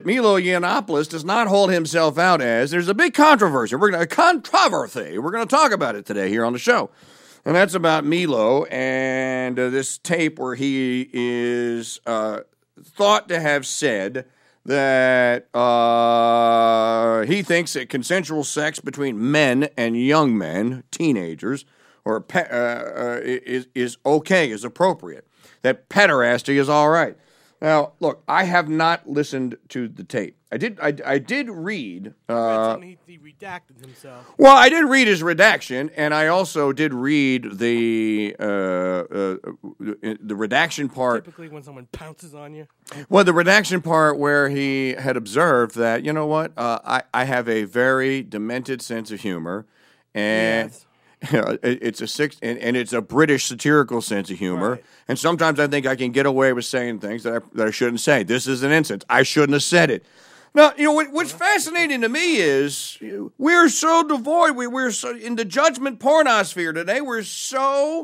Milo Yiannopoulos does not hold himself out as. There's a big controversy. We're going to talk about it today here on the show. And that's about Milo and this tape where he is thought to have said that he thinks that consensual sex between men and young men, teenagers, is okay, is appropriate. That pederasty is all right. Now, look, I have not listened to the tape. I did read. He redacted himself. Well, I did read his redaction, and I also did read the redaction part. Typically, when someone pounces on you. Well, the redaction part where he had observed that, you know what, I have a very demented sense of humor, and. Yes. It's it's a British satirical sense of humor, Right. and sometimes I think I can get away with saying things that I shouldn't say. This is an instance. I shouldn't have said it. Now, you know what's fascinating to me is we're so devoid. We're so in the judgment pornosphere today. We're so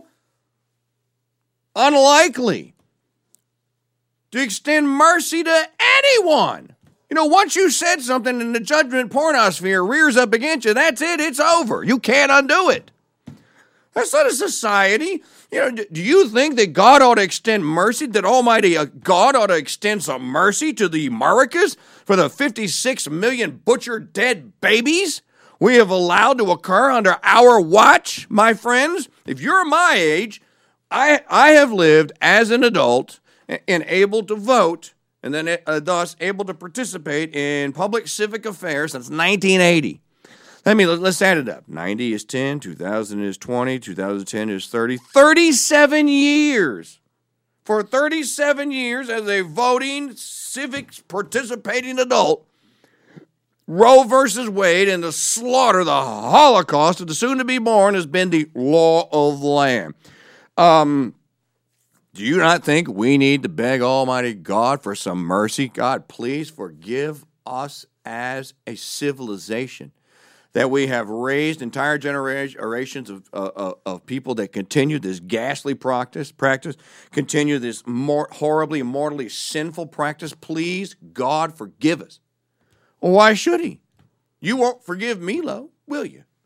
unlikely to extend mercy to anyone. You know, once you said something and the judgment pornosphere rears up against you, that's it. It's over. You can't undo it. That's not a society. You know, do you think that God ought to extend mercy, that Almighty God ought to extend some mercy to the Americas for the 56 million butchered dead babies we have allowed to occur under our watch, my friends? If you're my age, I have lived as an adult and able to vote and then thus able to participate in public civic affairs since 1980. Let's add it up. 90 is 10, 2000 is 20, 2010 is 30. 37 years. For 37 years as a voting, civics participating adult, Roe versus Wade and the slaughter, the Holocaust of the soon-to-be-born has been the law of the land. Do you not think we need to beg Almighty God for some mercy? God, please forgive us as a civilization, that we have raised entire generations of people that continue this ghastly practice, continue this horribly, mortally sinful practice. Please, God, forgive us. Well, why should he? You won't forgive Milo, will you?